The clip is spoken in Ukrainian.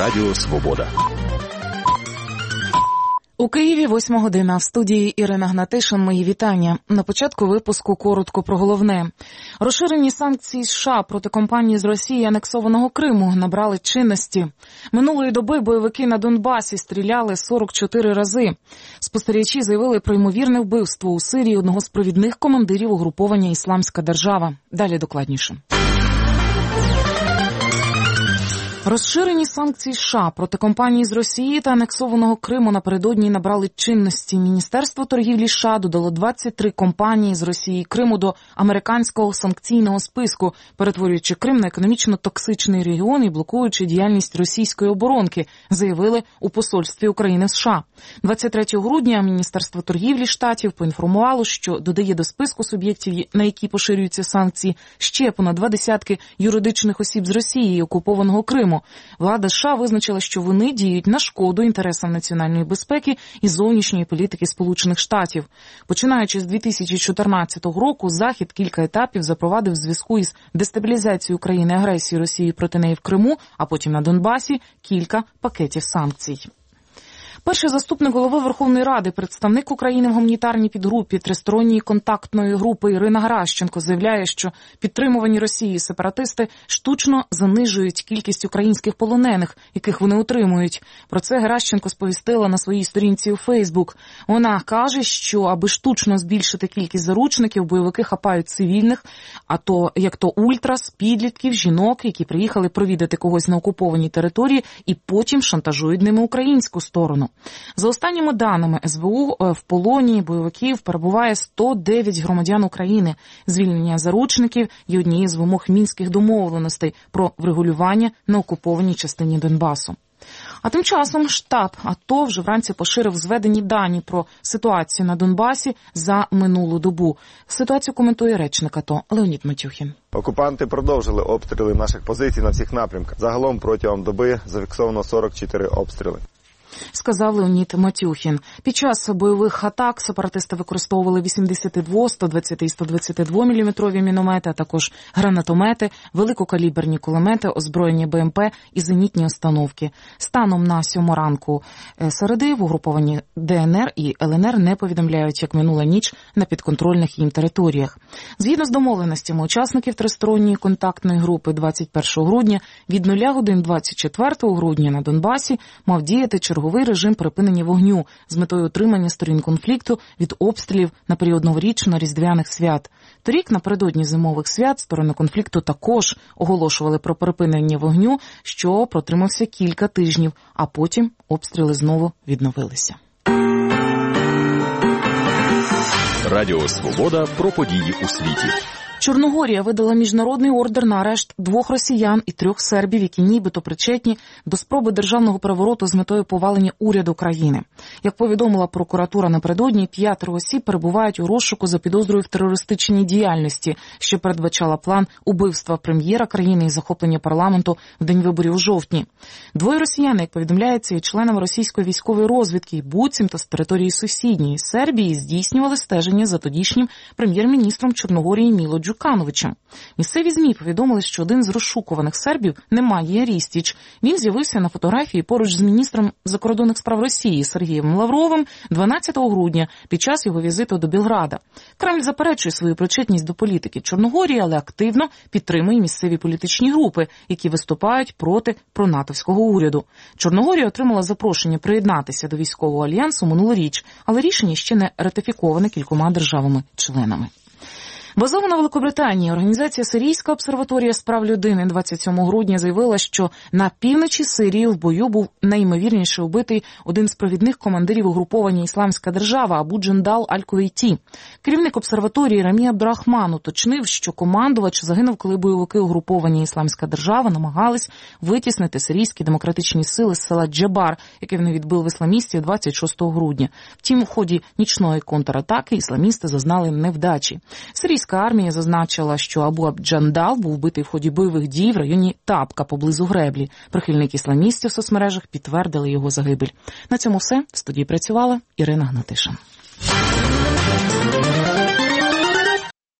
Радіо Свобода. У Києві 8 година. В студії Ірина Гнатишин. Мої вітання. На початку випуску коротко про головне. Розширені санкції США проти компанії з Росії анексованого Криму набрали чинності. Минулої доби бойовики на Донбасі стріляли 44 рази. Спостерігачі заявили про ймовірне вбивство у Сирії одного з провідних командирів угруповання «Ісламська держава». Далі докладніше. Розширені санкції США проти компанії з Росії та анексованого Криму напередодні набрали чинності. Міністерство торгівлі США додало 23 компанії з Росії і Криму до американського санкційного списку, перетворюючи Крим на економічно токсичний регіон і блокуючи діяльність російської оборонки, заявили у посольстві України в США. 23 грудня Міністерство торгівлі штатів поінформувало, що додає до списку суб'єктів, на які поширюються санкції, ще понад 20 юридичних осіб з Росії і окупованого Криму. Влада США визначила, що вони діють на шкоду інтересам національної безпеки і зовнішньої політики Сполучених Штатів. Починаючи з 2014 року, Захід кілька етапів запровадив в зв'язку із дестабілізацією України і агресією Росії проти неї в Криму, а потім на Донбасі кілька пакетів санкцій. Перший заступник голови Верховної Ради, представник України в гуманітарній підгрупі Тристоронньої контактної групи Ірина Геращенко заявляє, що підтримувані Росією сепаратисти штучно занижують кількість українських полонених, яких вони утримують. Про це Геращенко сповістила на своїй сторінці у Фейсбук. Вона каже, що аби штучно збільшити кількість заручників, бойовики хапають цивільних, як то ультрас, підлітків, жінок, які приїхали провідати когось на окупованій території і потім шантажують ними українську сторону. За останніми даними СБУ, в полоні бойовиків перебуває 109 громадян України. Звільнення заручників є однією з вимог мінських домовленостей про врегулювання на окупованій частині Донбасу. А тим часом штаб АТО вже вранці поширив зведені дані про ситуацію на Донбасі за минулу добу. Ситуацію коментує речник АТО Леонід Матюхін. Окупанти продовжили обстріли наших позицій на всіх напрямках. Загалом протягом доби зафіксовано 44 обстріли. Сказав Леонід Матюхін. Під час бойових атак сепаратисти використовували 82, 120 і 122 мм міномети, а також гранатомети, великокаліберні кулемети, озброєння БМП і зенітні установки. Станом на 7 ранку середи в угрупованні ДНР і ЛНР не повідомляють, як минула ніч на підконтрольних їм територіях. Згідно з домовленостями учасників Тристоронньої контактної групи 21 грудня від 0 годин 24 грудня на Донбасі мав діяти черговий режим припинення вогню з метою утримання сторін конфлікту від обстрілів на період новорічно-різдвяних свят. Торік напередодні зимових свят сторони конфлікту також оголошували про припинення вогню, що протримався кілька тижнів, а потім обстріли знову відновилися. Радіо Свобода про події у світі. Чорногорія видала міжнародний ордер на арешт 2 росіян і 3 сербів, які нібито причетні до спроби державного перевороту з метою повалення уряду країни. Як повідомила прокуратура напередодні, 5 осіб перебувають у розшуку за підозрою в терористичній діяльності, що передбачала план убивства прем'єра країни і захоплення парламенту в день виборів у жовтні. 2 росіяни, як повідомляється, є членами російської військової розвідки і буцімто з території сусідньої Сербії здійснювали стеження за тодішнім прем'єр-міністром Чорногорії Міло Джукановичем. Місцеві ЗМІ повідомили, що один з розшукуваних сербів, Немаїя Рістіч, він з'явився на фотографії поруч з міністром закордонних справ Росії Сергієм Лавровим 12 грудня під час його візиту до Білграда. Кремль заперечує свою причетність до політики Чорногорії, але активно підтримує місцеві політичні групи, які виступають проти пронатовського уряду. Чорногорія отримала запрошення приєднатися до військового альянсу минулоріч, але рішення ще не ратифіковане кількома державами-членами. Базована в Великобританії, організація Сирійська обсерваторія з прав людини 27 грудня заявила, що на півночі Сирії в бою був найімовірніше убитий один з провідних командирів угруповання «Ісламська держава» Абу Джандал Аль-Кувейті. Керівник обсерваторії Рамі Абдрахман уточнив, що командувач загинув, коли бойовики угруповання «Ісламська держава» намагались витіснити сирійські демократичні сили з села Джабар, яке вони відбили в ісламістів 26 грудня. Втім, в ході нічної контратаки ісламісти зазнали невдачі. Сирійська армія зазначила, що Абу Джандал був вбитий в ході бойових дій в районі Табка поблизу Греблі. Прихильники ісламістів в соцмережах підтвердили його загибель. На цьому все. В студії працювала Ірина Гнатишин.